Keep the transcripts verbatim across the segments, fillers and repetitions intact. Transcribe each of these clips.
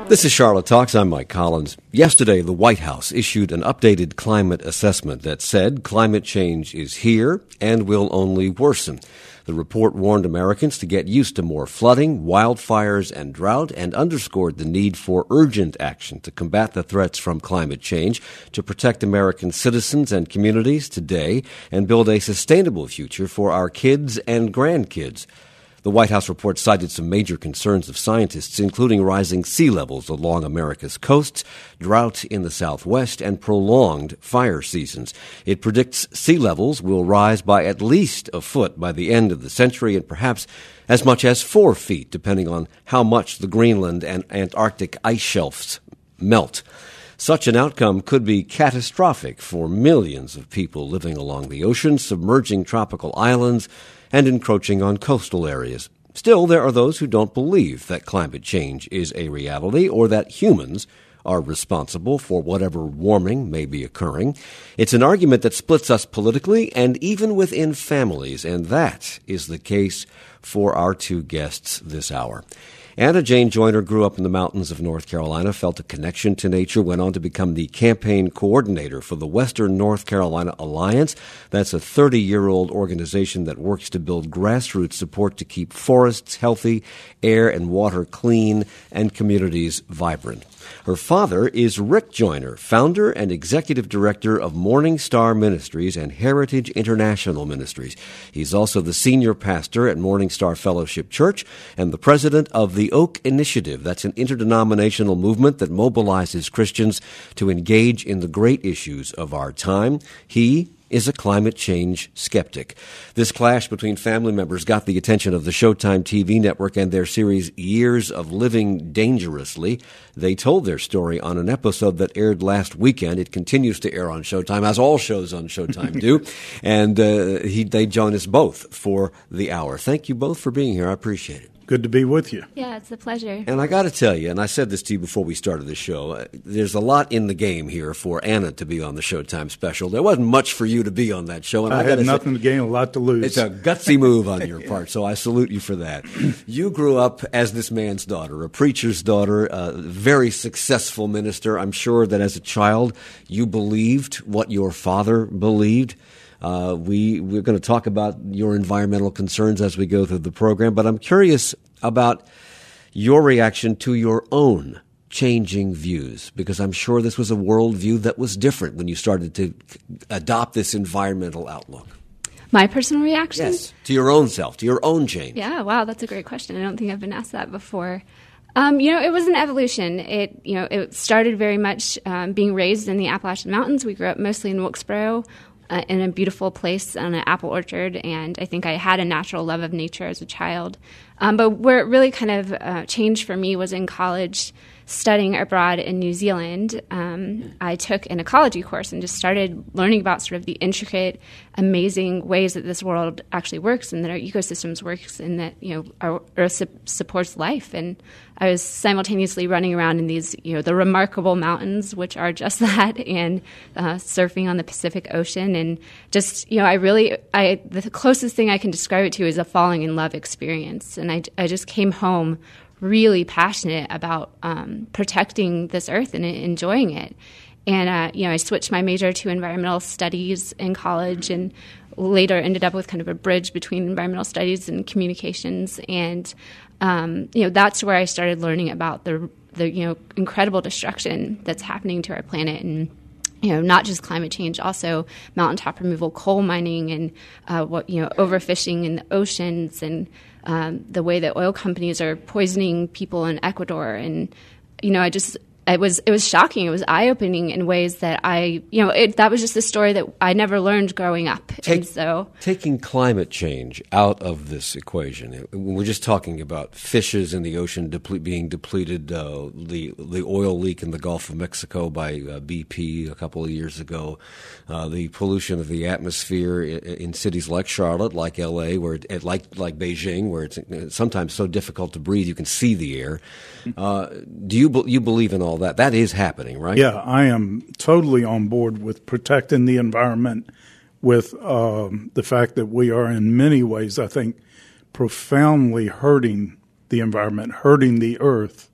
This is Charlotte Talks. I'm Mike Collins. Yesterday, the White House issued an updated climate assessment that said climate change is here and will only worsen. The report warned Americans to get used to more flooding, wildfires, and drought, and underscored the need for urgent action to combat the threats from climate change, to protect American citizens and communities today, and build a sustainable future for our kids and grandkids. The White House report cited some major concerns of scientists, including rising sea levels along America's coasts, drought in the Southwest, and prolonged fire seasons. It predicts sea levels will rise by at least a foot by the end of the century, and perhaps as much as four feet, depending on how much the Greenland and Antarctic ice shelves melt. Such an outcome could be catastrophic for millions of people living along the ocean, submerging tropical islands, and encroaching on coastal areas. Still, there are those who don't believe that climate change is a reality or that humans are responsible for whatever warming may be occurring. It's an argument that splits us politically and even within families, and that is the case for our two guests this hour. Anna Jane Joyner grew up in the mountains of North Carolina, felt a connection to nature, went on to become the campaign coordinator for the Western North Carolina Alliance. That's a thirty-year-old organization that works to build grassroots support to keep forests healthy, air and water clean, and communities vibrant. Her father is Rick Joyner, founder and executive director of Morning Star Ministries and Heritage International Ministries. He's also the senior pastor at Morning Star Fellowship Church and the president of the Oak Initiative. That's an interdenominational movement that mobilizes Christians to engage in the great issues of our time. He is a climate change skeptic. This clash between family members got the attention of the Showtime T V network and their series Years of Living Dangerously. They told their story on an episode that aired last weekend. It continues to air on Showtime, as all shows on Showtime do. And uh, he, they join us both for the hour. Thank you both for being here. I appreciate it. Good to be with you. Yeah, it's a pleasure. And I got to tell you, and I said this to you before we started the show, uh, there's a lot in the game here for Anna to be on the Showtime special. There wasn't much for you to be on that show. And I, I had gotta nothing say, to gain, a lot to lose. It's a gutsy move on your part, so I salute you for that. You grew up as this man's daughter, a preacher's daughter, a very successful minister. I'm sure that as a child you believed what your father believed. Uh, we, we're going to talk about your environmental concerns as we go through the program, but I'm curious about your reaction to your own changing views, because I'm sure this was a worldview that was different when you started to adopt this environmental outlook. My personal reaction? Yes, to your own self, to your own change. Yeah, wow, that's a great question. I don't think I've been asked that before. Um, you know, it was an evolution. It, you know, it started very much um, being raised in the Appalachian Mountains. We grew up mostly in Wilkesboro, Uh, in a beautiful place on an apple orchard, and I think I had a natural love of nature as a child. Um, but where it really kind of uh, changed for me was in college, studying abroad in New Zealand. Um, I took an ecology course and just started learning about sort of the intricate, amazing ways that this world actually works and that our ecosystems works and that, you know, our Earth su- supports life. And I was simultaneously running around in these, you know, the remarkable mountains, which are just that, and uh, surfing on the Pacific Ocean. And just, you know, I really, I the closest thing I can describe it to is a falling in love experience. And I, I just came home really passionate about um, protecting this earth and enjoying it. And, uh, you know, I switched my major to environmental studies in college and later ended up with kind of a bridge between environmental studies and communications. And, um, you know, that's where I started learning about the, the, you know, incredible destruction that's happening to our planet. And, you know, not just climate change, also mountaintop removal, coal mining, and uh, what, you know, overfishing in the oceans, and um, the way that oil companies are poisoning people in Ecuador. And, you know, I just, it was, it was shocking. It was eye-opening in ways that I, you know, it, that was just a story that I never learned growing up. Take, and so, taking climate change out of this equation, we're just talking about fishes in the ocean deple- being depleted, uh, the the oil leak in the Gulf of Mexico by uh, B P a couple of years ago, uh, the pollution of the atmosphere in, in cities like Charlotte, like L A, where it, like like Beijing, where it's sometimes so difficult to breathe you can see the air. Uh, do you you believe in all that? That is happening, right? Yeah, I am totally on board with protecting the environment, with um, the fact that we are in many ways, I think, profoundly hurting the environment, hurting the earth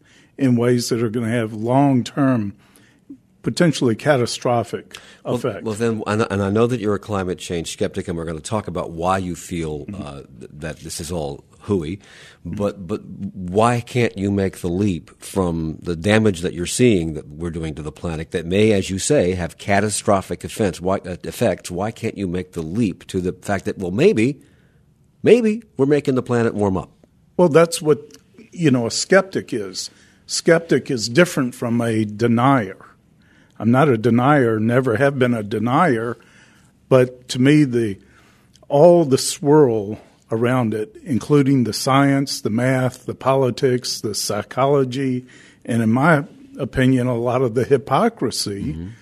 in ways that are going to have long-term, potentially catastrophic effects. Well, well, then, and I know that you're a climate change skeptic, and we're going to talk about why you feel uh, that this is all hooey. But but why can't you make the leap from the damage that you're seeing that we're doing to the planet that may, as you say, have catastrophic effects? Why, uh, effects? Why can't you make the leap to the fact that, well, maybe, maybe we're making the planet warm up? Well, that's what, you know, a skeptic is. Skeptic is different from a denier. I'm not a denier, never have been a denier, but to me, the all the swirl around it, including the science, the math, the politics, the psychology, and in my opinion, a lot of the hypocrisy mm-hmm.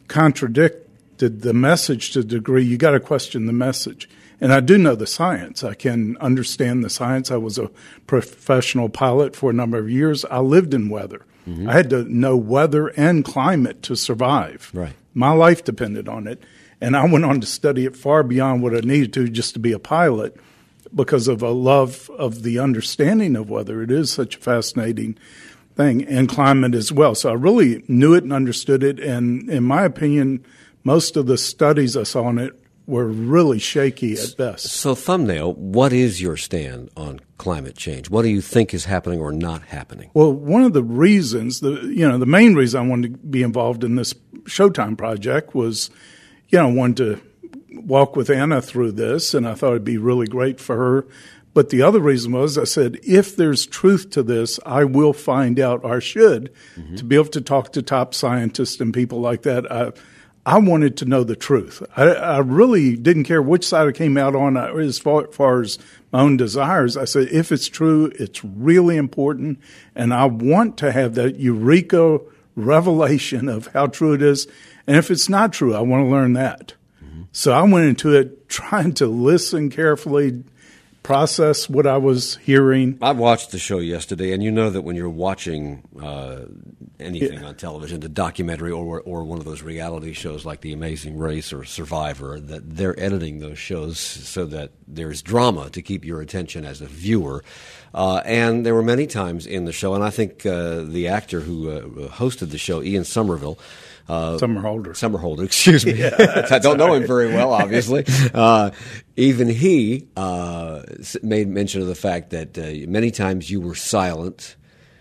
contradicted the message to the degree you got to question the message. And I do know the science. I can understand the science. I was a professional pilot for a number of years. I lived in weather. Mm-hmm. I had to know weather and climate to survive. Right. My life depended on it. And I went on to study it far beyond what I needed to just to be a pilot because of a love of the understanding of weather. It is such a fascinating thing, and climate as well. So I really knew it and understood it. And in my opinion, most of the studies I saw on it were really shaky at best. So, Thumbnail, what is your stand on climate change? What do you think is happening or not happening? Well, one of the reasons, the you know, the main reason I wanted to be involved in this Showtime project was, you know, I wanted to walk with Anna through this, and I thought it'd be really great for her. But the other reason was I said, if there's truth to this, I will find out, or should, mm-hmm. to be able to talk to top scientists and people like that. I, I wanted to know the truth. I, I really didn't care which side I came out on as far, far as my own desires. I said, if it's true, it's really important, and I want to have that eureka revelation of how true it is. And if it's not true, I want to learn that. Mm-hmm. So I went into it trying to listen carefully, process what I was hearing. I watched the show yesterday, and you know that when you're watching uh, anything yeah. on television, a documentary or or one of those reality shows like The Amazing Race or Survivor, that they're editing those shows so that there's drama to keep your attention as a viewer. Uh, and there were many times in the show, and I think uh, the actor who uh, hosted the show, Ian Somerville, Uh, Somerhalder. Somerhalder, excuse me. Yeah, I don't know him very well, obviously. Uh, even he uh, made mention of the fact that uh, many times you were silent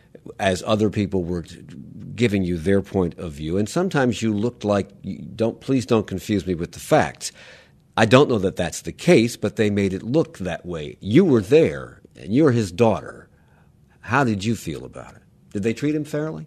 as other people were giving you their point of view, and sometimes you looked like, don't please don't confuse me with the facts. I don't know that that's the case, but they made it look that way. You were there, and you're his daughter. How did you feel about it? Did they treat him fairly?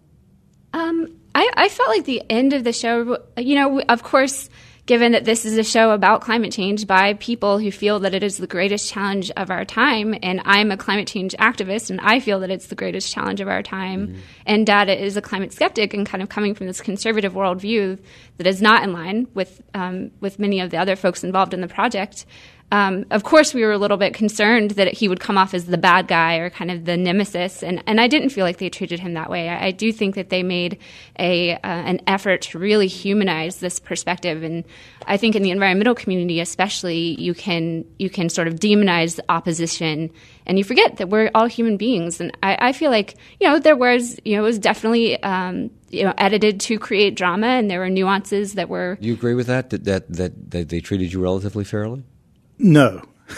Um. I, I felt like the end of the show, you know, of course, given that this is a show about climate change by people who feel that it is the greatest challenge of our time, and I'm a climate change activist, and I feel that it's the greatest challenge of our time, mm-hmm. and Dad is a climate skeptic and kind of coming from this conservative worldview that is not in line with um, with many of the other folks involved in the project. Um, of course, we were a little bit concerned that he would come off as the bad guy or kind of the nemesis, and, and I didn't feel like they treated him that way. I, I do think that they made a uh, an effort to really humanize this perspective, and I think in the environmental community especially, you can you can sort of demonize the opposition, and you forget that we're all human beings. And I, I feel like, you know, there was, you know, it was definitely um, you know, edited to create drama, and there were nuances that were. You agree with that? That that that, that they treated you relatively fairly? No,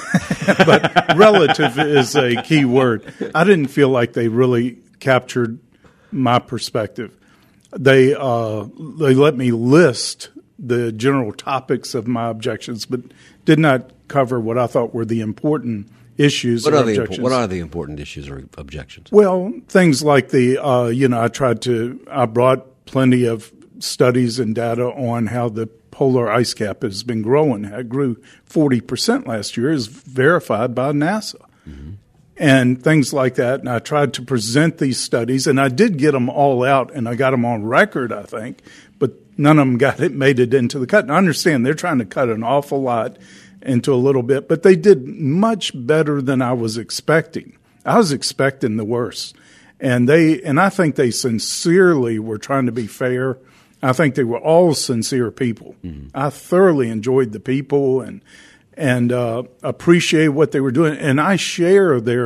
but relative is a key word. I didn't feel like they really captured my perspective. They uh, they let me list the general topics of my objections, but did not cover what I thought were the important issues what or are the objections. Impo- what are the important issues or objections? Well, things like the, uh, you know, I tried to, I brought plenty of studies and data on how the polar ice cap has been growing. It grew forty percent last year, is verified by NASA. Mm-hmm. And things like that. And I tried to present these studies, and I did get them all out, and I got them on record, I think, but none of them got it, made it into the cut. And I understand they're trying to cut an awful lot into a little bit, but they did much better than I was expecting. I was expecting the worst. And they, and I think they sincerely were trying to be fair. I think they were all sincere people. Mm-hmm. I thoroughly enjoyed the people and and uh, appreciate what they were doing. And I share their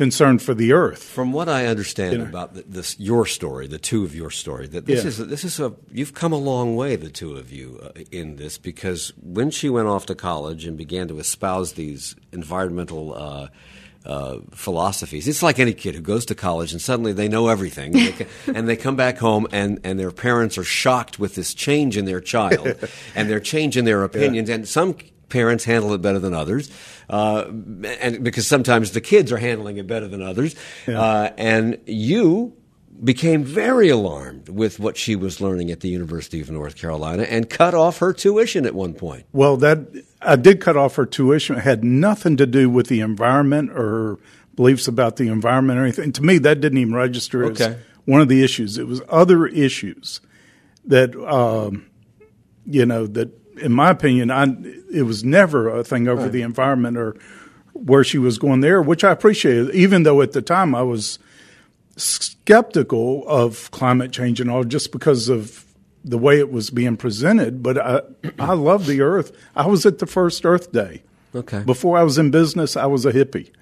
concern for the earth. From what I understand You know. about th- this, your story, the two of your story, that this Yeah. is a, this is a you've come a long way, the two of you, uh, in this, because when she went off to college and began to espouse these environmental uh, uh, philosophies, it's like any kid who goes to college and suddenly they know everything, and they, ca- and they come back home and, and their parents are shocked with this change in their child and their change in their opinions, yeah. and some parents handle it better than others, uh, and because sometimes the kids are handling it better than others. Yeah. Uh, and you became very alarmed with what she was learning at the University of North Carolina and cut off her tuition at one point. Well, that I did cut off her tuition. It had nothing to do with the environment or her beliefs about the environment or anything. To me, that didn't even register okay. as one of the issues. It was other issues that, um, you know, that, in my opinion, I, it was never a thing over right. the environment or where she was going there, which I appreciated, even though at the time I was skeptical of climate change and all just because of the way it was being presented. But I, I love the earth. I was at the first Earth Day. Okay. Before I was in business, I was a hippie.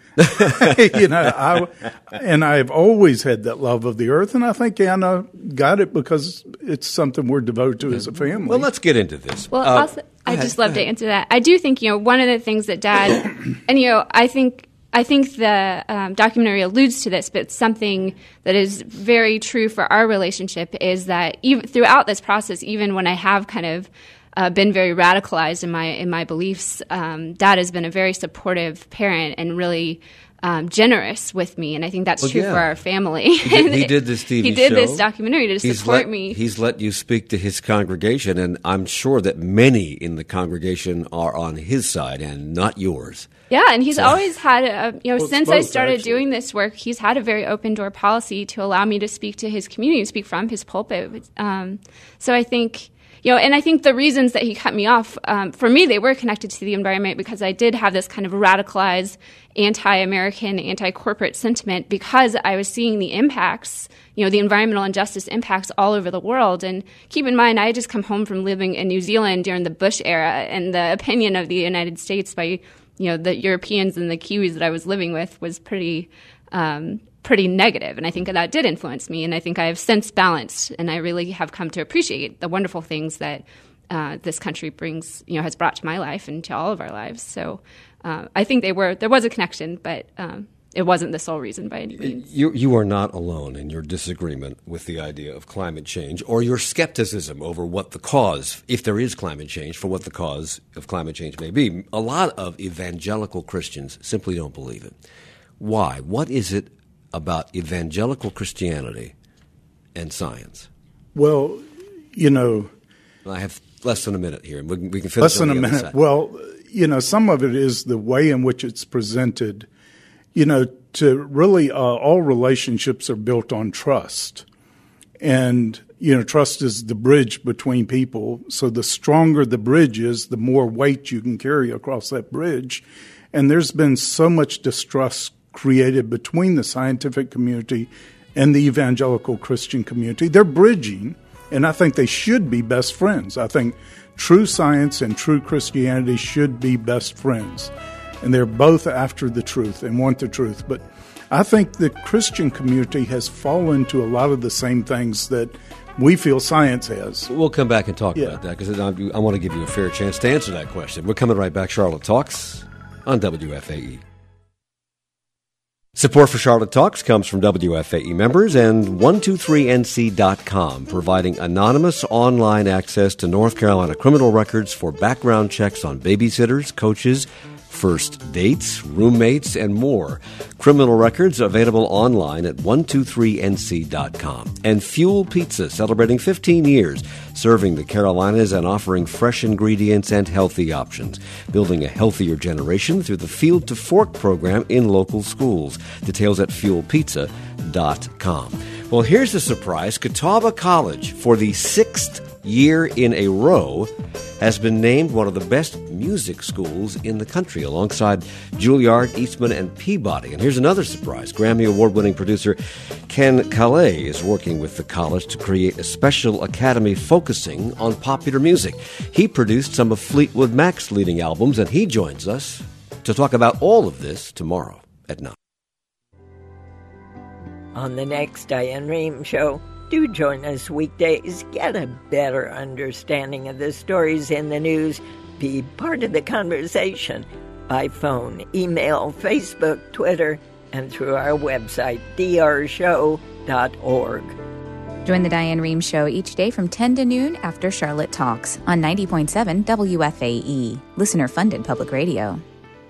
you know, I, and I've always had that love of the earth, and I think Anna got it because it's something we're devoted to as a family. Well, let's get into this. Well, uh, also, I just love to answer that. I do think, you know, one of the things that Dad, and, you know, I think I think the um, documentary alludes to this, but it's something that is very true for our relationship is that even throughout this process, even when I have kind of Uh, been very radicalized in my in my beliefs, um, Dad has been a very supportive parent and really um, generous with me, and I think that's well, true yeah. for our family. He did, he did this T V He did show. this documentary to he's support let, me. He's let you speak to his congregation, and I'm sure that many in the congregation are on his side and not yours. Yeah, and he's so. always had, a, you know, well, since both, I started actually. doing this work, he's had a very open door policy to allow me to speak to his community, speak from his pulpit. Um, so I think. You know, and I think the reasons that he cut me off, um, for me, they were connected to the environment because I did have this kind of radicalized anti-American, anti-corporate sentiment because I was seeing the impacts, you know, the environmental injustice impacts all over the world. And keep in mind, I had just come home from living in New Zealand during the Bush era, and the opinion of the United States by, you know, the Europeans and the Kiwis that I was living with was pretty um pretty negative, and I think that did influence me, and I think I have since balanced, and I really have come to appreciate the wonderful things that uh, this country brings, you know, has brought to my life and to all of our lives. So uh, I think they were there was a connection, but um, it wasn't the sole reason by any means. You, you are not alone in your disagreement with the idea of climate change or your skepticism over what the cause, if there is climate change, for what the cause of climate change may be. A lot of evangelical Christians simply don't believe it. Why? What is it about evangelical Christianity and science? Well, you know, I have less than a minute here, and we, we can finish less than on a the other minute. side. Well, you know, some of it is the way in which it's presented. You know, to really, uh, all relationships are built on trust, and you know, trust is the bridge between people. So the stronger the bridge is, the more weight you can carry across that bridge. And there's been so much distrust created between the scientific community and the evangelical Christian community. They're bridging, and I think they should be best friends. I think true science and true Christianity should be best friends, and they're both after the truth and want the truth. But I think the Christian community has fallen to a lot of the same things that we feel science has. We'll come back and talk yeah. about that because I, I want to give you a fair chance to answer that question. We're coming right back. Charlotte Talks on W F A E. Support for Charlotte Talks comes from W F A E members and one two three N C dot com, providing anonymous online access to North Carolina criminal records for background checks on babysitters, coaches, first dates, roommates, and more. Criminal records available online at one two three N C dot com. And Fuel Pizza, celebrating fifteen years, serving the Carolinas and offering fresh ingredients and healthy options. Building a healthier generation through the Field to Fork program in local schools. Details at fuel pizza dot com. Well, here's the surprise. Catawba College, for the sixth year in a row, has been named one of the best music schools in the country, alongside Juilliard, Eastman, and Peabody. And here's another surprise. Grammy Award-winning producer Ken Calais is working with the college to create a special academy focusing on popular music. He produced some of Fleetwood Mac's leading albums, and he joins us to talk about all of this tomorrow at nine. On the next Diane Rehm Show, do join us weekdays. Get a better understanding of the stories in the news. Be part of the conversation by phone, email, Facebook, Twitter, and through our website, d r show dot org. Join the Diane Rehm Show each day from ten to noon after Charlotte Talks on ninety point seven W F A E, listener-funded public radio.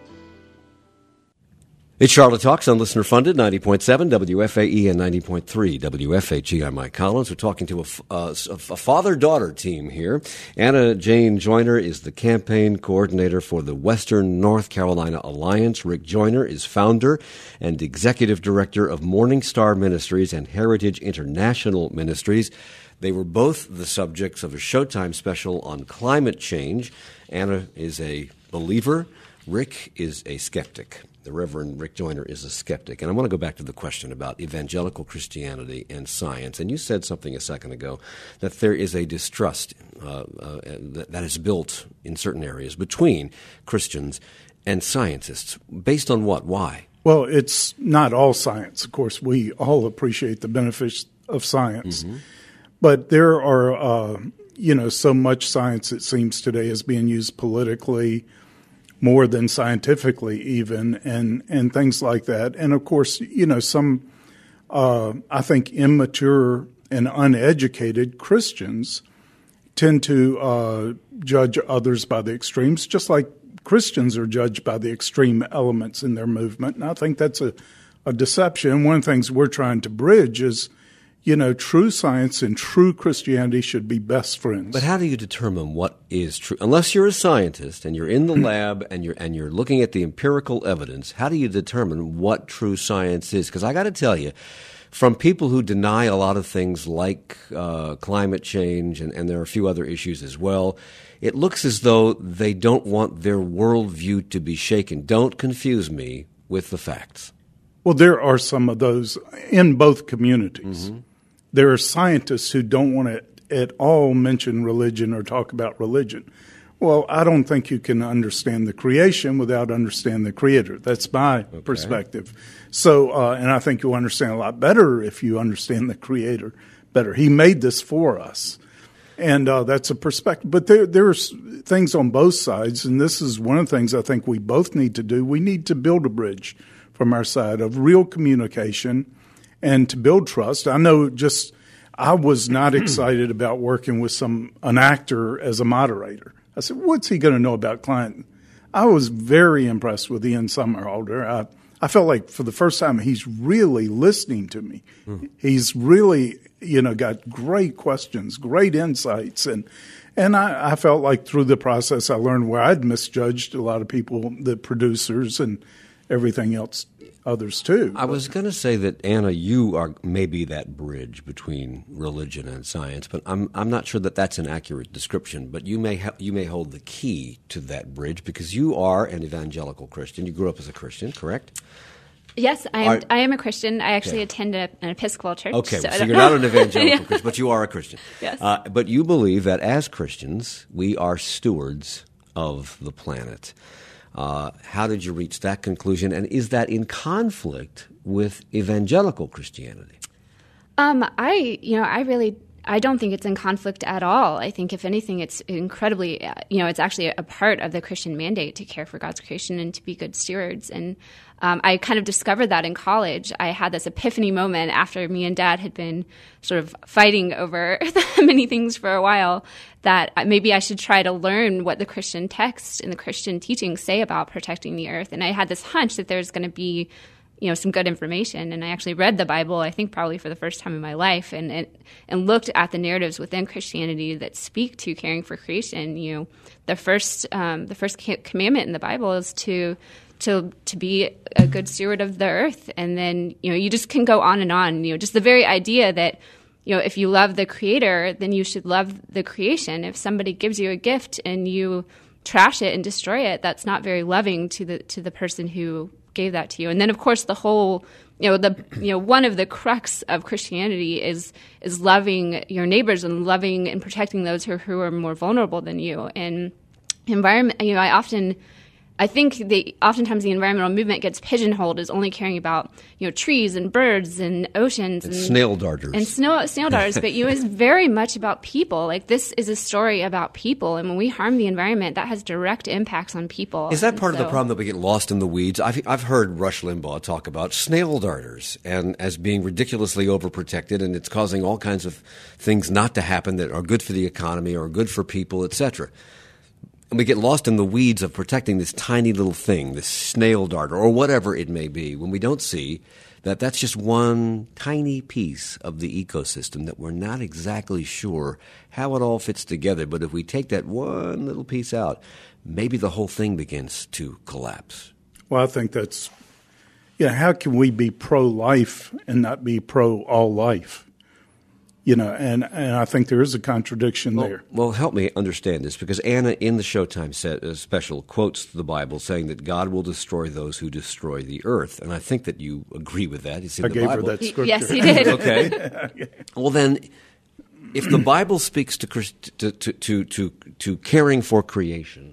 It's Charlotte Talks on listener-funded ninety point seven W F A E and ninety point three W F H E. I'm Mike Collins. We're talking to a, uh, a father-daughter team here. Anna Jane Joyner is the campaign coordinator for the Western North Carolina Alliance. Rick Joyner is founder and executive director of Morning Star Ministries and Heritage International Ministries. They were both the subjects of a Showtime special on climate change. Anna is a believer. Rick is a skeptic. The Reverend Rick Joyner is a skeptic. And I want to go back to the question about evangelical Christianity and science. And you said something a second ago, that there is a distrust uh, uh, that, that is built in certain areas between Christians and scientists. Based on what? Why? Well, it's not all science. Of course, we all appreciate the benefits of science. Mm-hmm. But there are, uh, you know, so much science, it seems today, is being used politically, more than scientifically even, and, and things like that. And, of course, you know, some, uh, I think, immature and uneducated Christians tend to uh, judge others by the extremes, just like Christians are judged by the extreme elements in their movement. And I think that's a, a deception. One of the things we're trying to bridge is, you know, true science and true Christianity should be best friends. But how do you determine what is true? Unless you're a scientist and you're in the lab and you're and you're looking at the empirical evidence, how do you determine what true science is? Because I got to tell you, from people who deny a lot of things like uh, climate change, and, and there are a few other issues as well, it looks as though they don't want their worldview to be shaken. Don't confuse me with the facts. Well, there are some of those in both communities. Mm-hmm. There are scientists who don't want to at all mention religion or talk about religion. Well, I don't think you can understand the creation without understanding the Creator. That's my okay. perspective. So, uh, and I think you'll understand a lot better if you understand the Creator better. He made this for us. And uh, that's a perspective. But there, there's things on both sides, and this is one of the things I think we both need to do. We need to build a bridge from our side of real communication and to build trust. I know just I was not excited about working with some an actor as a moderator. I said, what's he going to know about climate? I was very impressed with Ian Somerhalder. I, I felt like for the first time he's really listening to me. Mm-hmm. He's really, you know, got great questions, great insights. And and I, I felt like through the process I learned where I'd misjudged a lot of people, the producers and everything else, others too. I was going to say that, Anna, you are maybe that bridge between religion and science, but I'm I'm not sure that that's an accurate description. But you may ha- you may hold the key to that bridge because you are an evangelical Christian. You grew up as a Christian, correct? Yes, I am. Are, I am a Christian. I actually yeah. attend a, an Episcopal church. Okay, so, so you're not an evangelical yeah. Christian, but you are a Christian. Yes. Uh, but you believe that as Christians, we are stewards of the planet. Uh, how did you reach that conclusion, and is that in conflict with evangelical Christianity? Um, I, you know, I really, I don't think it's in conflict at all. I think, if anything, it's incredibly, uh, you know, it's actually a part of the Christian mandate to care for God's creation and to be good stewards. And um, I kind of discovered that in college. I had this epiphany moment after me and Dad had been sort of fighting over many things for a while, that maybe I should try to learn what the Christian text and the Christian teachings say about protecting the earth. And I had this hunch that there's going to be, you know, some good information. And I actually read the Bible, I think probably for the first time in my life, and and, and looked at the narratives within Christianity that speak to caring for creation. You know, the first um, the first commandment in the Bible is to to to be a good steward of the earth. And then, you know, you just can go on and on. You know, just the very idea that, you know, if you love the Creator, then you should love the creation. If somebody gives you a gift and you trash it and destroy it, that's not very loving to the to the person who gave that to you. And then, of course, the whole, you know, the you know, one of the crux of Christianity is is loving your neighbors and loving and protecting those who who are more vulnerable than you. And environment, you know, I often I think they, oftentimes the environmental movement gets pigeonholed as only caring about, you know, trees and birds and oceans and, and snail darters and snow, snail darters. But you know, it's very much about people. Like, this is a story about people, and when we harm the environment, that has direct impacts on people. Is that And part so, of the problem that we get lost in the weeds? I've I've heard Rush Limbaugh talk about snail darters and as being ridiculously overprotected, and it's causing all kinds of things not to happen that are good for the economy or good for people, et cetera. And we get lost in the weeds of protecting this tiny little thing, this snail darter, or whatever it may be, when we don't see that that's just one tiny piece of the ecosystem that we're not exactly sure how it all fits together. But if we take that one little piece out, maybe the whole thing begins to collapse. Well, I think that's, yeah, how can we be pro-life and not be pro-all life? You know, and, and I think there is a contradiction well, there. Well, help me understand this, because Anna in the Showtime set, uh, special quotes the Bible saying that God will destroy those who destroy the earth. And I think that you agree with that. It's in I the gave Bible. her that scripture. Yes, he did. Okay. Well, then, if the Bible speaks to, to, to, to, to, to caring for creation,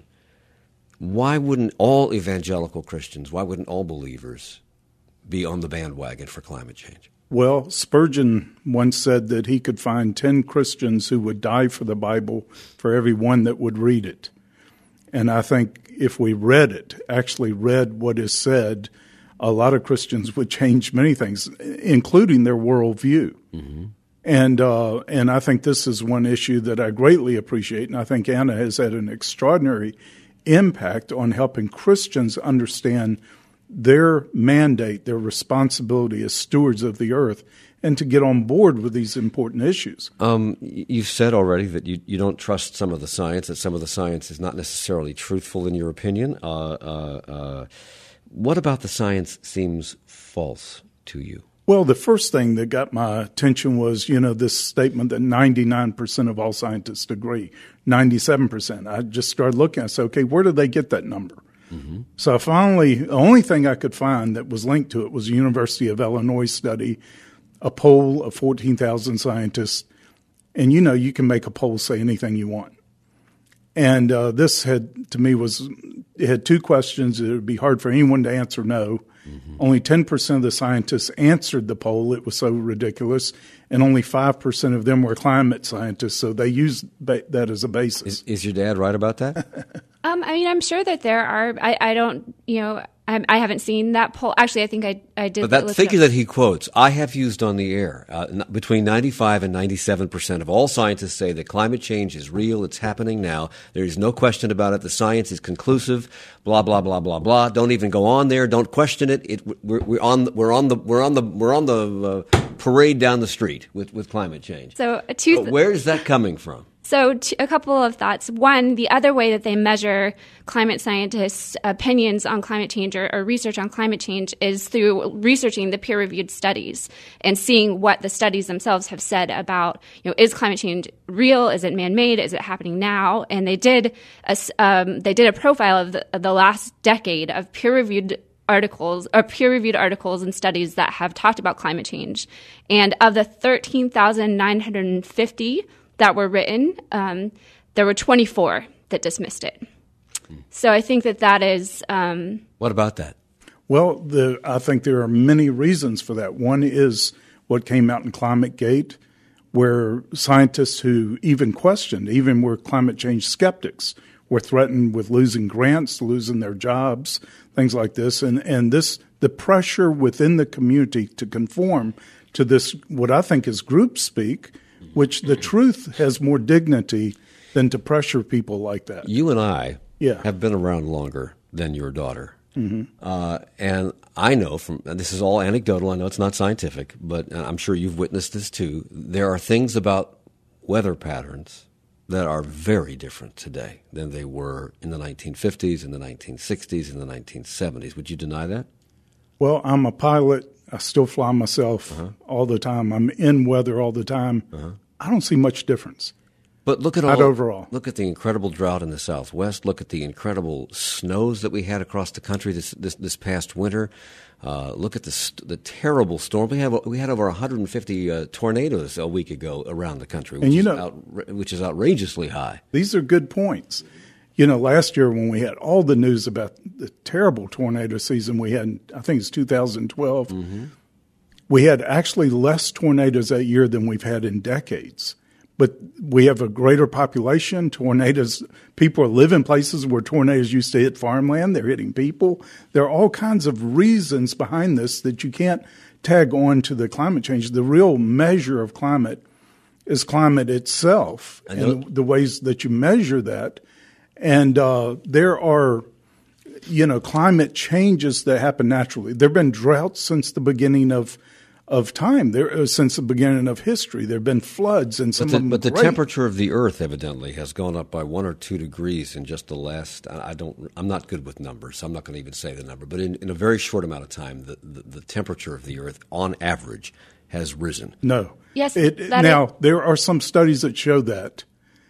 why wouldn't all evangelical Christians, why wouldn't all believers be on the bandwagon for climate change? Well, Spurgeon once said that he could find ten Christians who would die for the Bible for every one that would read it. And I think if we read it, actually read what is said, a lot of Christians would change many things, including their worldview. Mm-hmm. And uh, and I think this is one issue that I greatly appreciate, and I think Anna has had an extraordinary impact on helping Christians understand their mandate, their responsibility as stewards of the earth, and to get on board with these important issues. Um, you've said already that you, you don't trust some of the science, that some of the science is not necessarily truthful in your opinion. Uh, uh, uh, what about the science seems false to you? Well, the first thing that got my attention was, you know, this statement that ninety-nine percent of all scientists agree, ninety-seven percent. I just started looking, I said, okay, where did they get that number? Mm-hmm. So I finally, the only thing I could find that was linked to it was a University of Illinois study, a poll of fourteen thousand scientists. And, you know, you can make a poll say anything you want. And uh, this had, to me, was, it had two questions. It would be hard for anyone to answer no. Mm-hmm. Only ten percent of the scientists answered the poll. It was so ridiculous. And only five percent of them were climate scientists. So they used ba- that as a basis. Is, is your dad right about that? Um, I mean, I'm sure that there are. I, I don't, you know, I, I haven't seen that poll. Actually, I think I, I did. But that figure that he quotes, I have used on the air. Uh, n- between ninety-five and ninety-seven percent of all scientists say that climate change is real. It's happening now. There is no question about it. The science is conclusive. Blah blah blah blah blah. Don't even go on there. Don't question it. It we're, we're on. We're on the. We're on the. We're on the uh, parade down the street with, with climate change. So, uh, two th- where is that coming from? So t- a couple of thoughts. One, the other way that they measure climate scientists' opinions on climate change or, or research on climate change is through researching the peer-reviewed studies and seeing what the studies themselves have said about, you know, is climate change real? Is it man-made? Is it happening now? And they did a, um, they did a profile of the, of the last decade of peer-reviewed articles or peer-reviewed articles and studies that have talked about climate change. And of the thirteen thousand nine hundred fifty that were written, um, there were twenty-four that dismissed it. So I think that that is... Um, what about that? Well, the, I think there are many reasons for that. One is what came out in ClimateGate, where scientists who even questioned, even were climate change skeptics, were threatened with losing grants, losing their jobs, things like this. And, and this, the pressure within the community to conform to this, what I think is group speak, which the truth has more dignity than to pressure people like that. You and I yeah. have been around longer than your daughter. Mm-hmm. Uh, and I know from, and this is all anecdotal, I know it's not scientific, but I'm sure you've witnessed this too. There are things about weather patterns that are very different today than they were in the nineteen fifties, in the nineteen sixties, in the nineteen seventies. Would you deny that? Well, I'm a pilot. I still fly myself uh-huh. all the time. I'm in weather all the time. Uh-huh. I don't see much difference. But look at Not all, overall. Look at the incredible drought in the Southwest. Look at the incredible snows that we had across the country this this, this past winter. Uh, look at the the terrible storm we have. We had over one hundred fifty uh, tornadoes a week ago around the country, which and you is know, out, which is outrageously high. These are good points. You know, last year when we had all the news about the terrible tornado season we had, I think it's two thousand twelve, mm-hmm. we had actually less tornadoes that year than we've had in decades. But we have a greater population. Tornadoes, people live in places where tornadoes used to hit farmland. They're hitting people. There are all kinds of reasons behind this that you can't tag on to the climate change. The real measure of climate is climate itself and the, the ways that you measure that. And uh, there are, you know, climate changes that happen naturally. There have been droughts since the beginning of of time, there since the beginning of history. There have been floods, and some but the, of them But the great. temperature of the Earth evidently has gone up by one or two degrees in just the last. I don't. I'm not good with numbers, so I'm not going to even say the number. But in, in a very short amount of time, the, the, the temperature of the Earth, on average, has risen. No. Yes. It, that now is- there are some studies that show that,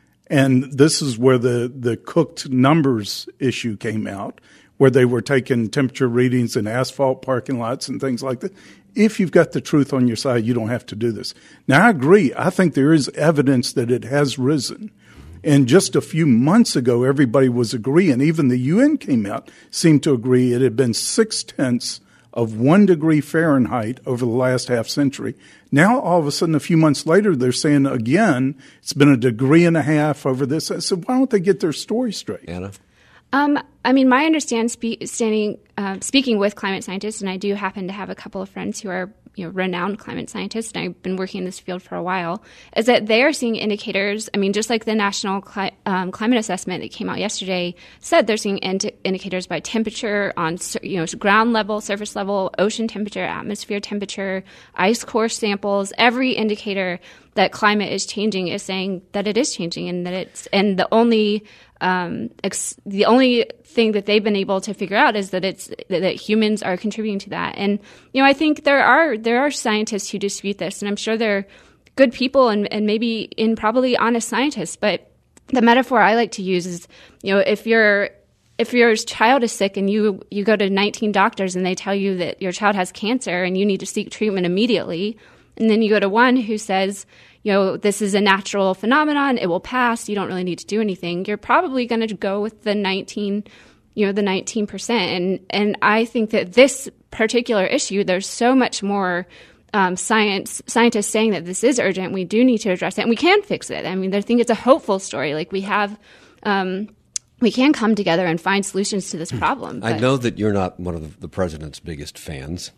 and this is where the the cooked numbers issue came out, where they were taking temperature readings in asphalt parking lots and things like that. If you've got the truth on your side, you don't have to do this. Now, I agree. I think there is evidence that it has risen. And just a few months ago, everybody was agreeing. Even the U N came out, seemed to agree it had been six-tenths of one degree Fahrenheit over the last half century. Now, all of a sudden, a few months later, they're saying again, it's been a degree and a half over this. I said, why don't they get their story straight? Anna? Um, I mean, my understanding, spe- standing, uh, speaking with climate scientists, and I do happen to have a couple of friends who are, you know, renowned climate scientists, and I've been working in this field for a while, is that they are seeing indicators. I mean, just like the National Cli- um, Climate Assessment that came out yesterday said, they're seeing ind- indicators by temperature on, you know, ground level, surface level, ocean temperature, atmosphere temperature, ice core samples. Every indicator that climate is changing is saying that it is changing, and that it's and the only Um, ex- the only thing that they've been able to figure out is that it's that, that humans are contributing to that. And you know, I think there are there are scientists who dispute this, and I'm sure they're good people and, and maybe in probably honest scientists. But the metaphor I like to use is, you know, if your if your child is sick and you you go to nineteen doctors and they tell you that your child has cancer and you need to seek treatment immediately, and then you go to one who says, you know, this is a natural phenomenon, it will pass, you don't really need to do anything, you're probably going to go with the nineteen, you know, the nineteen percent. And and I think that this particular issue, there's so much more um, science scientists saying that this is urgent, we do need to address it, and we can fix it. I mean, I think it's a hopeful story. Like we have, um, we can come together and find solutions to this problem. I know that you're not one of the, the president's biggest fans.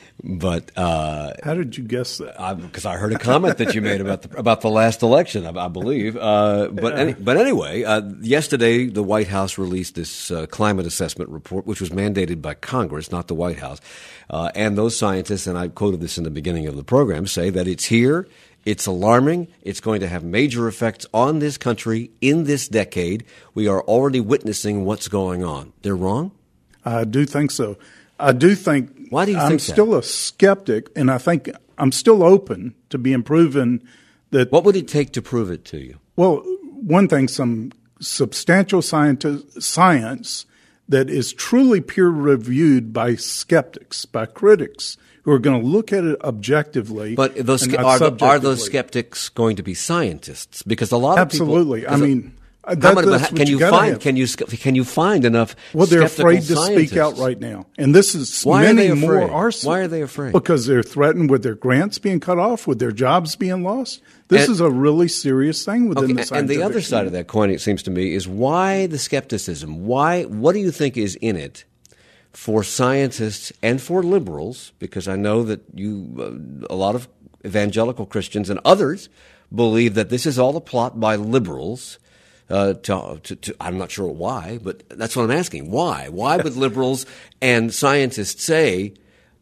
But uh, how did you guess that? Because I, I heard a comment that you made about the about the last election, I, I believe. Uh, but any, but anyway, uh, yesterday the White House released this uh, climate assessment report, which was mandated by Congress, not the White House. Uh, and those scientists, and I quoted this in the beginning of the program, say that it's here, it's alarming, it's going to have major effects on this country in this decade. We are already witnessing what's going on. They're wrong? I do think so. I do think. Why do you I'm think that? still a skeptic, and I think I'm still open to being proven that. What would it take to prove it to you? Well, one thing, some substantial scienti- science that is truly peer-reviewed by skeptics, by critics, who are going to look at it objectively. But those and not are, the, are those subjectively. skeptics going to be scientists? Because a lot of Absolutely. people. I mean. How That, many- that's can what you gotta find? have. Can you can you find enough? Well, they're skeptical afraid to speak scientists? out right now, and this is Why are many they more afraid? are. Why are they afraid? Because they're threatened with their grants being cut off, with their jobs being lost. This And- is a really serious thing within Okay, the and scientific the other side of community. that coin, it seems to me, is why the skepticism? Why? What do you think is in it for scientists and for liberals? Because I know that you, uh, a lot of evangelical Christians and others believe that this is all a plot by liberals. Uh, to, to, to, I'm not sure why, but that's what I'm asking. Why? Why would liberals and scientists say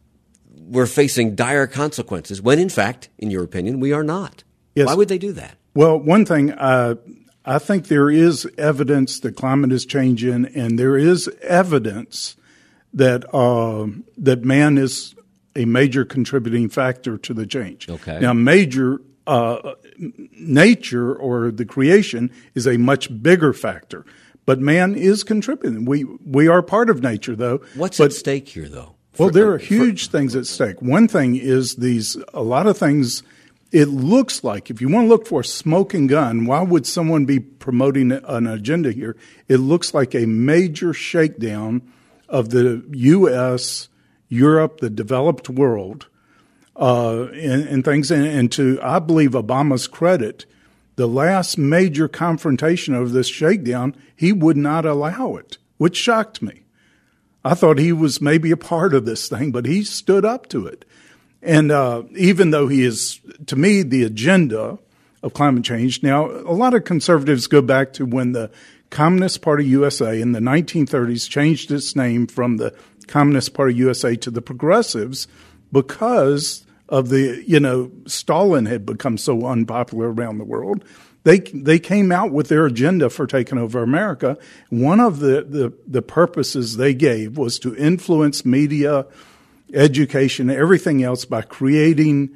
we're facing dire consequences when, in fact, in your opinion, we are not? Yes. Why would they do that? Well, one thing, uh, I think there is evidence that climate is changing, and there is evidence that uh, that man is a major contributing factor to the change. Okay. Now, major uh, nature or the creation is a much bigger factor, but man is contributing. We we are part of nature, though. What's but, at stake here, though? Well, For- there are for- huge things at stake. One thing is these. A lot of things it looks like, if you want to look for a smoking gun, why would someone be promoting an agenda here? It looks like a major shakedown of the U S, Europe, the developed world, uh, and, and things. And, and to, I believe, Obama's credit, the last major confrontation of this shakedown, he would not allow it, which shocked me. I thought he was maybe a part of this thing, but he stood up to it. And uh, even though he is, to me, the agenda of climate change. Now, a lot of conservatives go back to when the Communist Party U S A in the nineteen thirties changed its name from the Communist Party U S A to the Progressives because of the, you know, Stalin had become so unpopular around the world. They they came out with their agenda for taking over America. One of the, the, the purposes they gave was to influence media, education, everything else by creating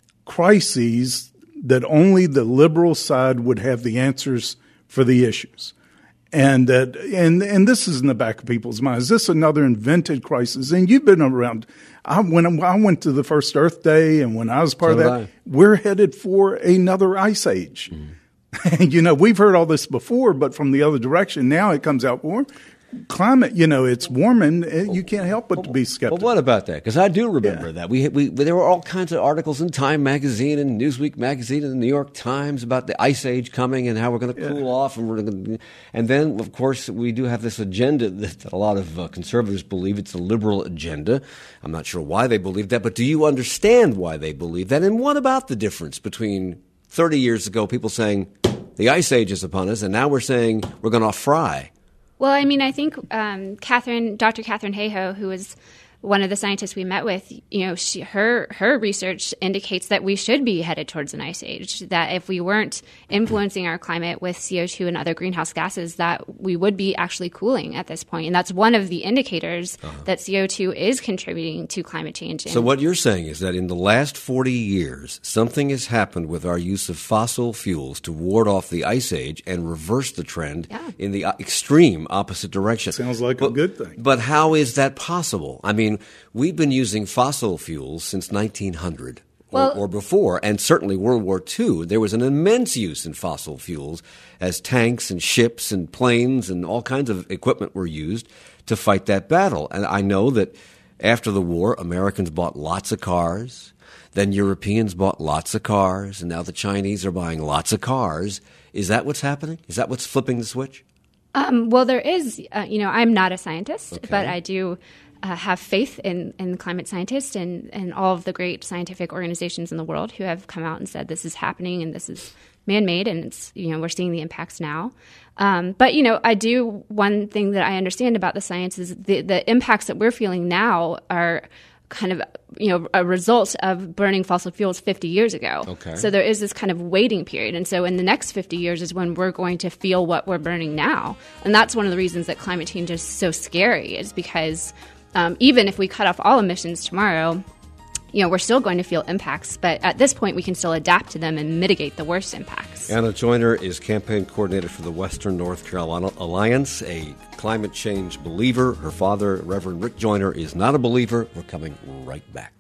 crises that only the liberal side would have the answers for the issues. And that, and and this is in the back of people's minds. Is this another invented crisis? And you've been around. I when I went to the first Earth Day, and when I was part so of that, I. we're headed for another ice age. Mm. And you know, we've heard all this before, but from the other direction. Now it comes out more. Climate, you know, it's warming. You can't help but well, to be skeptical. Well, what about that? Because I do remember yeah. that. We, we there were all kinds of articles in Time magazine and Newsweek magazine and the New York Times about the ice age coming and how we're going to cool yeah. off. And, we're gonna, and then, of course, we do have this agenda that a lot of uh, conservatives believe it's a liberal agenda. I'm not sure why they believe that, but do you understand why they believe that? And what about the difference between thirty years ago, people saying the ice age is upon us, and now we're saying we're going to fry? Well, I mean, I think um, Catherine, Doctor Catherine Hayhoe, who was one of the scientists we met with, you know, she, her her research indicates that we should be headed towards an ice age. That if we weren't influencing our climate with C O two and other greenhouse gases, that we would be actually cooling at this point. And that's one of the indicators uh-huh. that C O two is contributing to climate change. So what you're saying is that in the last forty years, something has happened with our use of fossil fuels to ward off the ice age and reverse the trend yeah. in the extreme opposite direction. Sounds like but, a good thing. But how is that possible? I mean, we've been using fossil fuels since nineteen hundred or, well, or before, and certainly World War Two. There was an immense use in fossil fuels as tanks and ships and planes and all kinds of equipment were used to fight that battle. And I know that after the war, Americans bought lots of cars. Then Europeans bought lots of cars, and now the Chinese are buying lots of cars. Is that what's happening? Is that what's flipping the switch? Um, well, there is, uh, you know, I'm not a scientist, okay. but I do uh, have faith in, in climate scientists and, and all of the great scientific organizations in the world who have come out and said this is happening and this is man-made and it's, you know, we're seeing the impacts now. Um, but, you know, I do, one thing that I understand about the science is the, the impacts that we're feeling now are kind of, you know, a result of burning fossil fuels fifty years ago. Okay. So there is this kind of waiting period. And so in the next fifty years is when we're going to feel what we're burning now. And that's one of the reasons that climate change is so scary, is because um, even if we cut off all emissions tomorrow, you know, we're still going to feel impacts. But at this point, we can still adapt to them and mitigate the worst impacts. Anna Joyner is campaign coordinator for the Western North Carolina Alliance, a climate change believer. Her father, Reverend Rick Joyner, is not a believer. We're coming right back.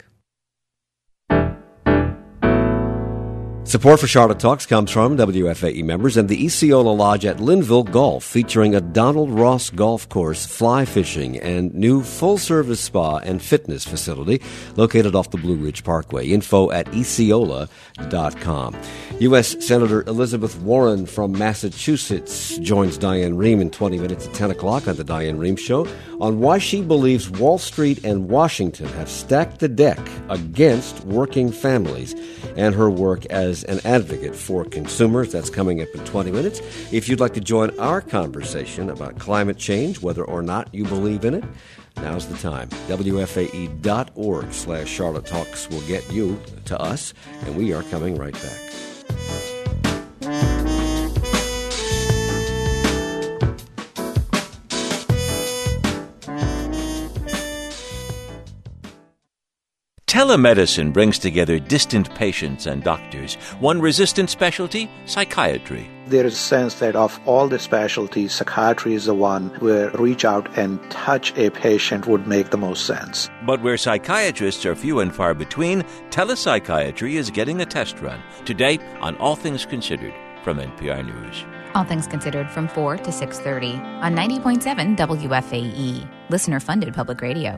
Support for Charlotte Talks comes from W F A E members and the Esiola Lodge at Linville Golf, featuring a Donald Ross golf course, fly fishing, and new full-service spa and fitness facility located off the Blue Ridge Parkway. Info at esiola dot com. U S Senator Elizabeth Warren from Massachusetts joins Diane Rehm in twenty minutes at ten o'clock on the Diane Rehm Show on why she believes Wall Street and Washington have stacked the deck against working families and her work as an advocate for consumers. That's coming up in twenty minutes. If you'd like to join our conversation about climate change, whether or not you believe in it, now's the time. W F A E dot org slash Charlotte Talks will get you to us, and we are coming right back. Telemedicine brings together distant patients and doctors. One resistant specialty, psychiatry. There is a sense that of all the specialties, psychiatry is the one where reach out and touch a patient would make the most sense. But where psychiatrists are few and far between, telepsychiatry is getting a test run. Today on All Things Considered from N P R News. All Things Considered from four to six thirty on ninety point seven W F A E, listener-funded public radio.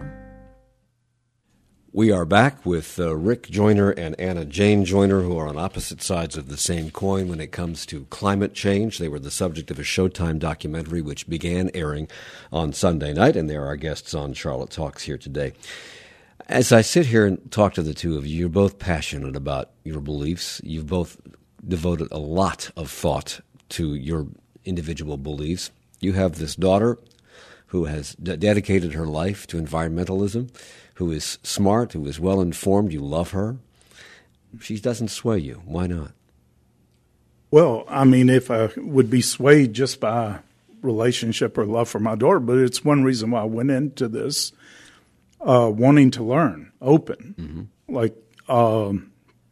We are back with uh, Rick Joyner and Anna Jane Joyner, who are on opposite sides of the same coin when it comes to climate change. They were the subject of a Showtime documentary which began airing on Sunday night, and they're our guests on Charlotte Talks here today. As I sit here and talk to the two of you, you're both passionate about your beliefs. You've both devoted a lot of thought to your individual beliefs. You have this daughter who has d- dedicated her life to environmentalism, who is smart, who is well-informed. You love her. She doesn't sway you. Why not? Well, I mean, if I would be swayed just by relationship or love for my daughter, but it's one reason why I went into this uh, wanting to learn, open. Mm-hmm. Like, um,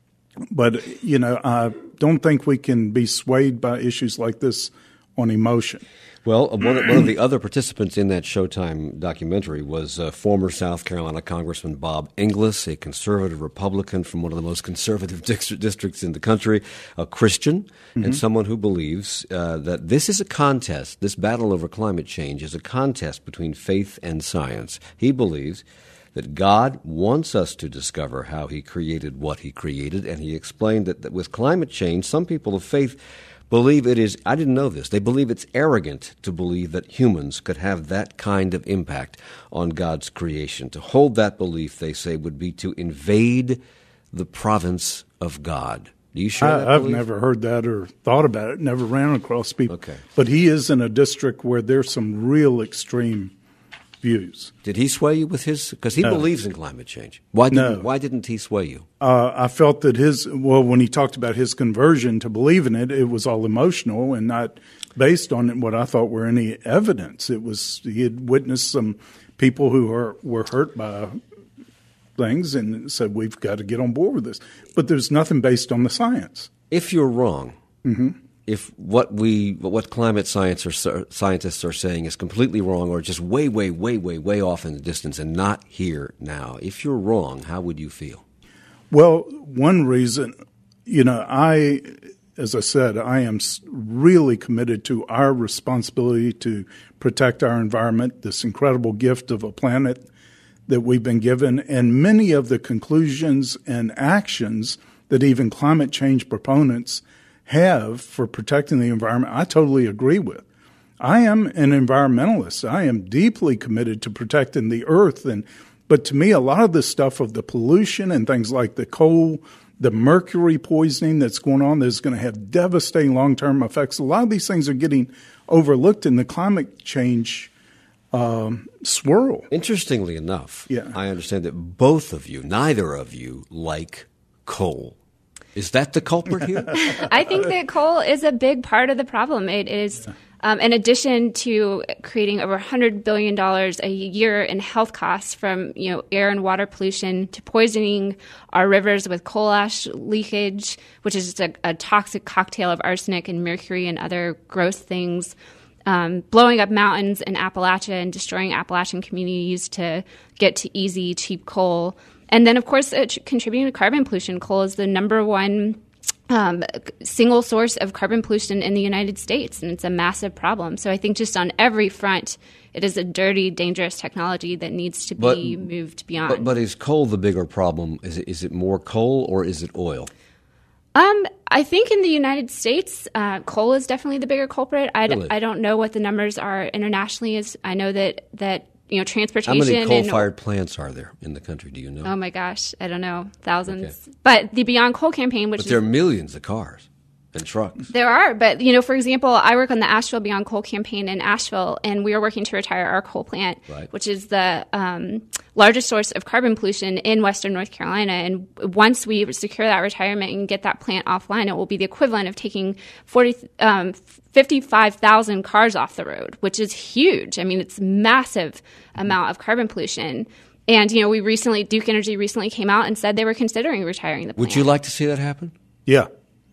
but, you know, I don't think we can be swayed by issues like this on emotion. Well, one of, one of the other participants in that Showtime documentary was uh, former South Carolina Congressman Bob Inglis, a conservative Republican from one of the most conservative district, districts in the country, a Christian, mm-hmm. and someone who believes uh, that this is a contest, this battle over climate change is a contest between faith and science. He believes that God wants us to discover how he created what he created, and he explained that, that with climate change, some people of faith believe it is, I didn't know this, they believe it's arrogant to believe that humans could have that kind of impact on God's creation. To hold that belief, they say, would be to invade the province of God. Do you share that I, I've belief? never heard that or thought about it, never ran across people. Okay. But he is in a district where there's some real extreme views. Did he sway you with his, because he No. believes in climate change. Why didn't, No. why didn't he sway you? Uh, I felt that his, well, when he talked about his conversion to believe in it, it was all emotional and not based on what I thought were any evidence. It was, he had witnessed some people who are, were hurt by things and said, we've got to get on board with this. But there's nothing based on the science. If you're wrong, Mm-hmm. if what we what climate science or scientists are saying is completely wrong or just way, way, way, way, way off in the distance and not here now, if you're wrong, how would you feel? Well, one reason, you know, I, as I said, I am really committed to our responsibility to protect our environment, this incredible gift of a planet that we've been given, and many of the conclusions and actions that even climate change proponents have for protecting the environment, I totally agree with. I am an environmentalist. I am deeply committed to protecting the earth. And but to me, a lot of the stuff of the pollution and things like the coal, the mercury poisoning that's going on that's going to have devastating long-term effects, a lot of these things are getting overlooked in the climate change um, swirl. Interestingly enough, Yeah. I understand that both of you, neither of you, like coal. Is that the culprit here? I think that coal is a big part of the problem. It is, um, in addition to creating over one hundred billion dollars a year in health costs from, you know, air and water pollution to poisoning our rivers with coal ash leakage, which is just a, a toxic cocktail of arsenic and mercury and other gross things, um, blowing up mountains in Appalachia and destroying Appalachian communities to get to easy, cheap coal. And then, of course, uh, contributing to carbon pollution. Coal is the number one um, single source of carbon pollution in the United States, and it's a massive problem. So I think just on every front, it is a dirty, dangerous technology that needs to But- be moved beyond. But, but is coal the bigger problem? Is it, is it more coal or is it oil? Um, I think in the United States, uh, coal is definitely the bigger culprit. I, d- Really? I don't know what the numbers are internationally. Is I know that that you know How transportation many and coal-fired plants are there in the country? Do you know? oh my gosh, I don't know, thousands. Okay. But the Beyond Coal campaign, which but is there are millions of cars and trucks. There are, but, you know, for example, I work on the Asheville Beyond Coal campaign in Asheville, and we are working to retire our coal plant, Right. which is the um, largest source of carbon pollution in western North Carolina. And once we secure that retirement and get that plant offline, it will be the equivalent of taking forty, um, fifty-five thousand cars off the road, which is huge. I mean, it's massive amount of carbon pollution. And, you know, we recently, Duke Energy recently came out and said they were considering retiring the plant. Would you like to see that happen? Yeah.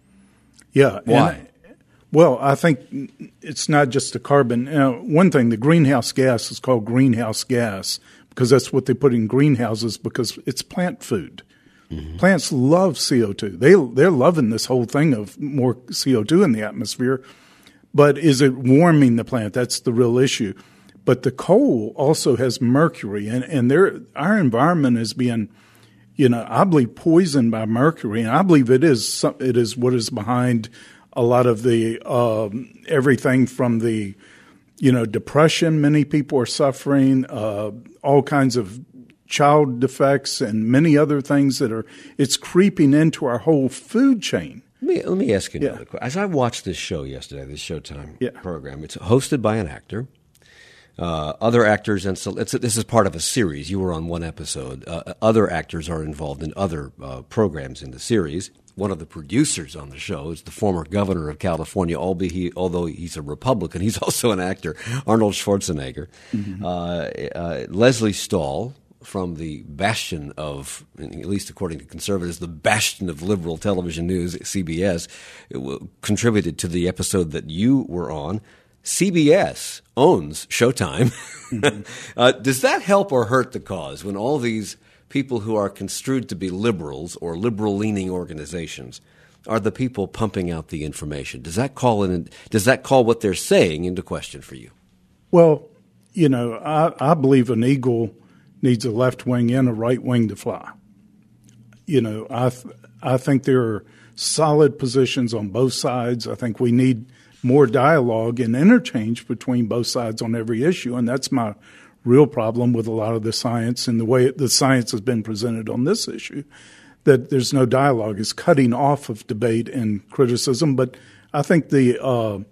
Yeah. Why? And, well, I think it's not just the carbon. You know, one thing, the greenhouse gas is called greenhouse gas because that's what they put in greenhouses because it's plant food. Mm-hmm. Plants love C O two. They, they're loving this whole thing of more C O two in the atmosphere. But is it warming the plant? That's the real issue. But the coal also has mercury, and, and there, our environment is being, you know, I believe poisoned by mercury, and I believe it is it is what is behind a lot of the um, everything from the, you know, depression many people are suffering, uh, all kinds of child defects, and many other things that are. It's creeping into our whole food chain. Let me, let me ask you another Yeah. question. As I watched this show yesterday, this Showtime Yeah. program, it's hosted by an actor. Uh, other actors, and so it's, this is part of a series. You were on one episode. Uh, other actors are involved in other uh, programs in the series. One of the producers on the show is the former governor of California, albeit he, although he's a Republican, he's also an actor, Arnold Schwarzenegger. Mm-hmm. Uh, uh, Leslie Stahl, from the bastion of, at least according to conservatives, the bastion of liberal television news, C B S, contributed to the episode that you were on. C B S owns Showtime. Mm-hmm. uh, does that help or hurt the cause when all these people who are construed to be liberals or liberal-leaning organizations are the people pumping out the information? Does that call in? Does that call what they're saying into question for you? Well, you know, I, I believe an eagle needs a left wing and a right wing to fly. You know, I th- I think there are solid positions on both sides. I think we need more dialogue and interchange between both sides on every issue, and that's my real problem with a lot of the science and the way the science has been presented on this issue, that there's no dialogue. It's cutting off of debate and criticism. But I think the, uh,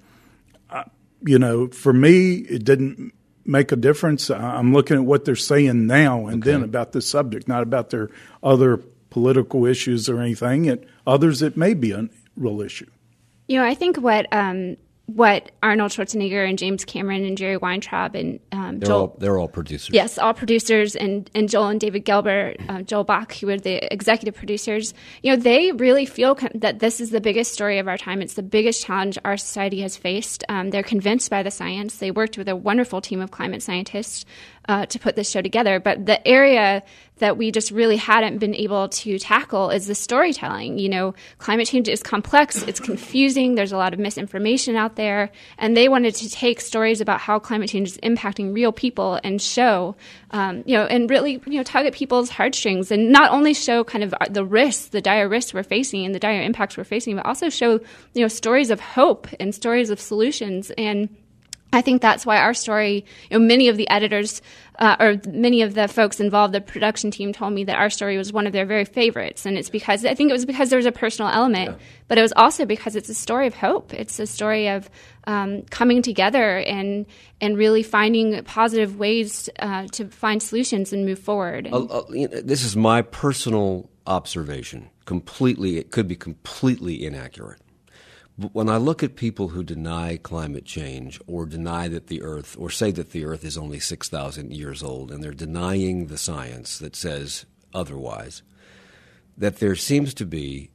you know, for me, it didn't make a difference. I'm looking at what they're saying now and okay. then about this subject, not about their other political issues or anything. It, others, it may be a real issue. You know, I think what um, what Arnold Schwarzenegger and James Cameron and Jerry Weintraub and um, they're Joel, all they're all producers. Yes, all producers, and, and Joel and David Gelber, uh, Joel Bach, who are the executive producers. You know, they really feel com- that this is the biggest story of our time. It's the biggest challenge our society has faced. Um, they're convinced by the science. They worked with a wonderful team of climate scientists uh, to put this show together. But the area that we just really hadn't been able to tackle is the storytelling. You know, climate change is complex, it's confusing, there's a lot of misinformation out there, and they wanted to take stories about how climate change is impacting real people and show, um, you know, and really, you know, tug at people's heartstrings, and not only show kind of the risks, the dire risks we're facing and the dire impacts we're facing, but also show, you know, stories of hope and stories of solutions. And I think that's why our story, you know, many of the editors uh, or many of the folks involved, the production team told me that our story was one of their very favorites. And it's because, I think it was because there was a personal element, yeah. but it was also because it's a story of hope. It's a story of um, coming together and and really finding positive ways uh, to find solutions and move forward. And, uh, uh, you know, this is my personal observation. Completely, it could be completely inaccurate. But when I look at people who deny climate change or deny that the Earth, or say that the Earth is only six thousand years old, and they're denying the science that says otherwise, that there seems to be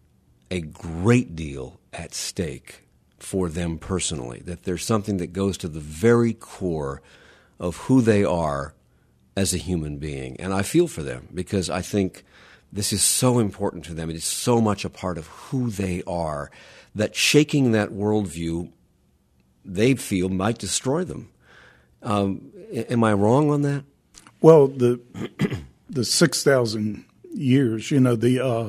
a great deal at stake for them personally, that there's something that goes to the very core of who they are as a human being. And I feel for them because I think this is so important to them. It is so much a part of who they are that shaking that worldview, they feel, might destroy them. Um, am I wrong on that? Well, the the six thousand years, you know, the uh,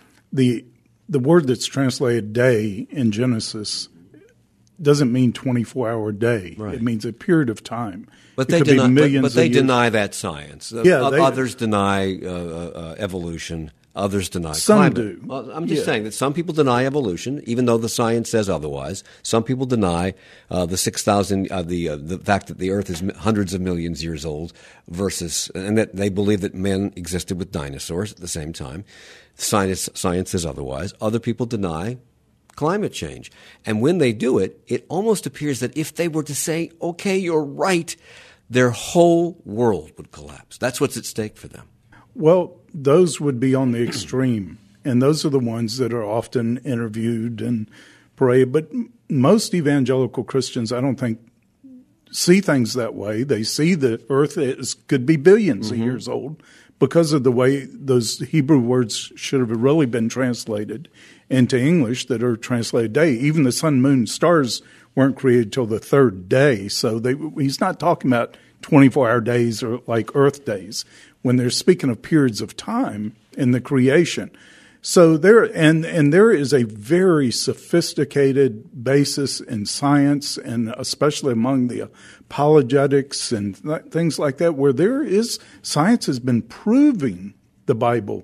the the word that's translated day in Genesis doesn't mean twenty-four hour day. Right. It means a period of time. But it they, could deny, be millions but, but they of years. deny that science. Yeah, o- they, others deny uh, uh, evolution. Others deny some climate. do. Well, I'm just yeah. saying that some people deny evolution, even though the science says otherwise. Some people deny uh, the six thousand, uh, the uh, the fact that the Earth is hundreds of millions years old, versus, and that they believe that men existed with dinosaurs at the same time. Science science says otherwise. Other people deny climate change, and when they do it, it almost appears that if they were to say, "Okay, you're right," their whole world would collapse. That's what's at stake for them. Well, those would be on the extreme, and those are the ones that are often interviewed and pray. But most evangelical Christians, I don't think, see things that way. They see the earth is, could be billions mm-hmm. of years old because of the way those Hebrew words should have really been translated into English that are translated day. Even the sun, moon, stars weren't created till the third day. So they, he's not talking about twenty-four hour days or like earth days when they're speaking of periods of time in the creation. So there, and, and there is a very sophisticated basis in science, and especially among the apologetics and th- things like that, where there is, science has been proving the Bible,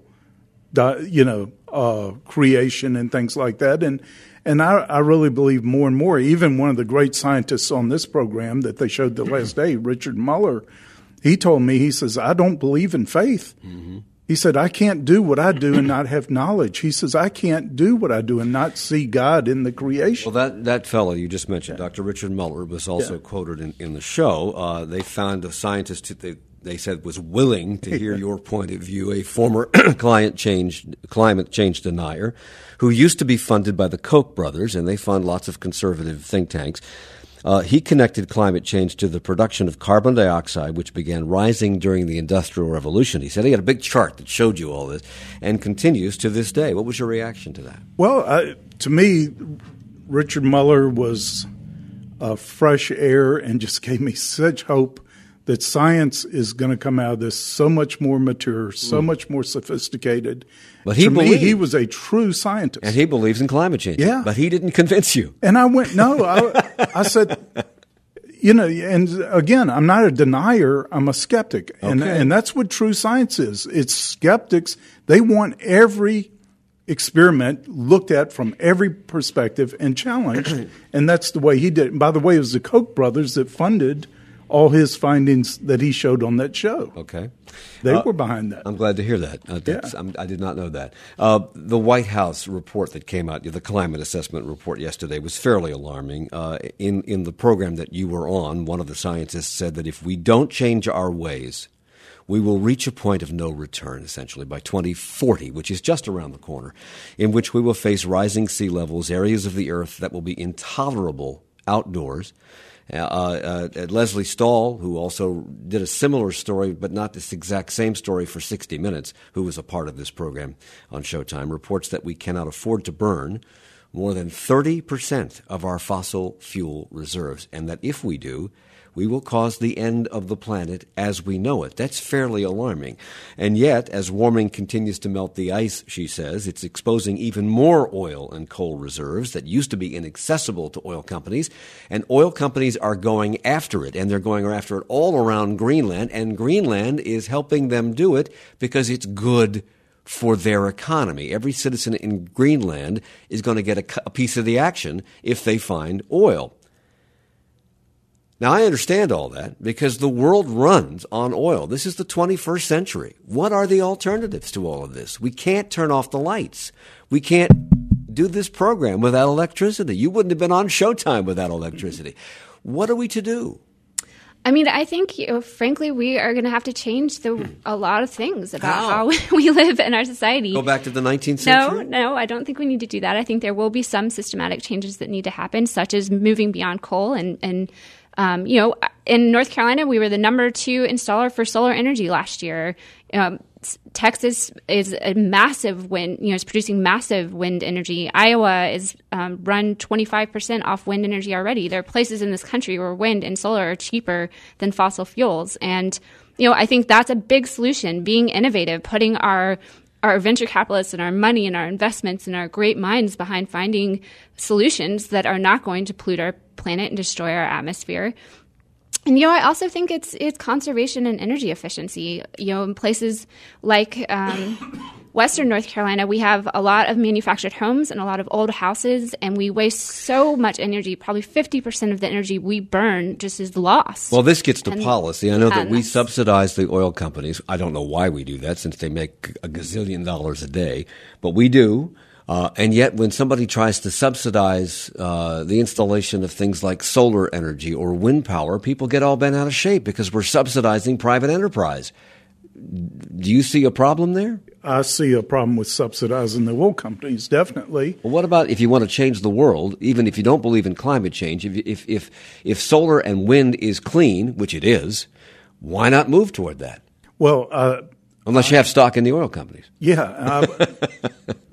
you know, uh, creation and things like that. And, and I, I really believe more and more, even one of the great scientists on this program that they showed the last day, Richard Muller, he told me, he says, I don't believe in faith. Mm-hmm. He said, I can't do what I do and not have knowledge. He says, I can't do what I do and not see God in the creation. Well, that, that fellow you just mentioned, yeah. Doctor Richard Muller, was also yeah. quoted in, in the show. Uh, they found a scientist who they, they said was willing to hear your point of view, a former climate change, climate change denier who used to be funded by the Koch brothers, and they fund lots of conservative think tanks. Uh, he connected climate change to the production of carbon dioxide, which began rising during the Industrial Revolution. He said he had a big chart that showed you all this and continues to this day. What was your reaction to that? Well, uh, to me, Richard Muller was uh, fresh air and just gave me such hope that science is going to come out of this so much more mature, so mm. much more sophisticated. But he to believed, me, he was a true scientist. And he believes in climate change. Yeah. But he didn't convince you. And I went, no, I, I said, you know, and again, I'm not a denier, I'm a skeptic. Okay. And, and that's what true science is. It's skeptics. They want every experiment looked at from every perspective and challenged. And that's the way he did it. And by the way, it was the Koch brothers that funded all his findings that he showed on that show. Okay. They uh, were behind that. I'm glad to hear that. Uh, that's, yeah. I'm, I did not know that. Uh, the White House report that came out, the climate assessment report yesterday, was fairly alarming. Uh, in, in the program that you were on, one of the scientists said that if we don't change our ways, we will reach a point of no return, essentially, by twenty forty, which is just around the corner, in which we will face rising sea levels, areas of the earth that will be intolerable outdoors. Uh, uh, Leslie Stahl, who also did a similar story, but not this exact same story for sixty minutes, who was a part of this program on Showtime, reports that we cannot afford to burn more than thirty percent of our fossil fuel reserves, and that if we do, we will cause the end of the planet as we know it. That's fairly alarming. And yet, as warming continues to melt the ice, she says, it's exposing even more oil and coal reserves that used to be inaccessible to oil companies. And oil companies are going after it, and they're going after it all around Greenland. And Greenland is helping them do it because it's good for their economy. Every citizen in Greenland is going to get a, a piece of the action if they find oil. Now, I understand all that because the world runs on oil. This is the twenty-first century. What are the alternatives to all of this? We can't turn off the lights. We can't do this program without electricity. You wouldn't have been on Showtime without electricity. What are we to do? I mean, I think, you know, frankly, we are going to have to change the, a lot of things about how? how we live in our society. Go back to the nineteenth century? No, no, I don't think we need to do that. I think there will be some systematic changes that need to happen, such as moving beyond coal and, and Um, you know, in North Carolina, we were the number two installer for solar energy last year. Um, Texas is a massive wind, you know, is producing massive wind energy. Iowa is um, run twenty-five percent off wind energy already. There are places in this country where wind and solar are cheaper than fossil fuels. And, you know, I think that's a big solution, being innovative, putting our our venture capitalists and our money and our investments and our great minds behind finding solutions that are not going to pollute our planet and destroy our atmosphere. And, you know, I also think it's it's conservation and energy efficiency. You know, in places like um, Western North Carolina, we have a lot of manufactured homes and a lot of old houses, and we waste so much energy. Probably fifty percent of the energy we burn just is lost. Well, this gets to and, policy. I know that we that's, subsidize the oil companies. I don't know why we do that since they make a gazillion dollars a day, but we do. Uh, and yet, when somebody tries to subsidize uh, the installation of things like solar energy or wind power, people get all bent out of shape because we're subsidizing private enterprise. Do you see a problem there? I see a problem with subsidizing the oil companies, definitely. Well, what about if you want to change the world, even if you don't believe in climate change, if if if, if solar and wind is clean, which it is, why not move toward that? Well, uh, unless you have stock in the oil companies. Yeah. I,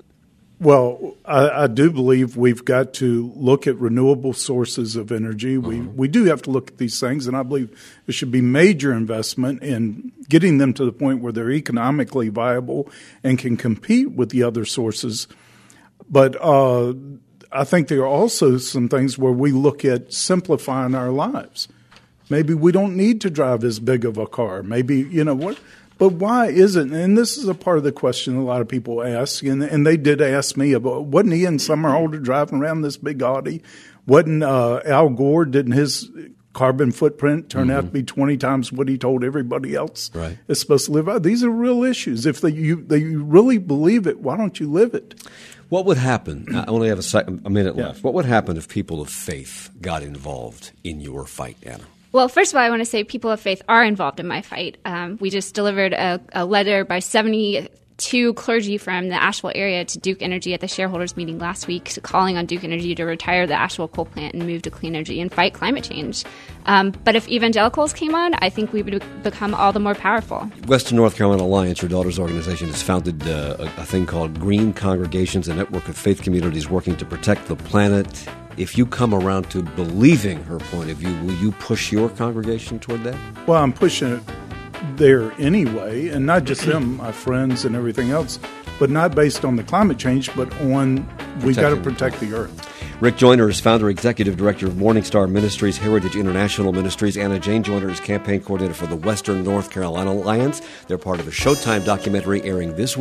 well, I, I do believe we've got to look at renewable sources of energy. We uh-huh. we do have to look at these things, and I believe there should be major investment in getting them to the point where they're economically viable and can compete with the other sources. But uh, I think there are also some things where we look at simplifying our lives. Maybe we don't need to drive as big of a car. Maybe, you know, what? But why isn't, and this is a part of the question a lot of people ask, and, and they did ask me about, wasn't Ian Somerhalder driving around this big Audi? Wasn't uh, Al Gore, didn't his carbon footprint turn mm-hmm. out to be twenty times what he told everybody else right. is supposed to live out? These are real issues. If they, you, they really believe it, why don't you live it? What would happen, I only have a, second, a minute yeah. left, what would happen if people of faith got involved in your fight, Anna? Well, first of all, I want to say people of faith are involved in my fight. Um, we just delivered a, a letter by seventy-two clergy from the Asheville area to Duke Energy at the shareholders meeting last week, calling on Duke Energy to retire the Asheville coal plant and move to clean energy and fight climate change. Um, but if evangelicals came on, I think we would become all the more powerful. Western North Carolina Alliance, your daughter's organization, has founded uh, a, a thing called Green Congregations, a network of faith communities working to protect the planet. If you come around to believing her point of view, will you push your congregation toward that? Well, I'm pushing it there anyway, and not just them, my friends and everything else, but not based on the climate change, but on we got to protect the earth. Rick Joyner is founder, executive director of Morningstar Ministries, Heritage International Ministries. Anna Jane Joyner is campaign coordinator for the Western North Carolina Alliance. They're part of a Showtime documentary airing this week.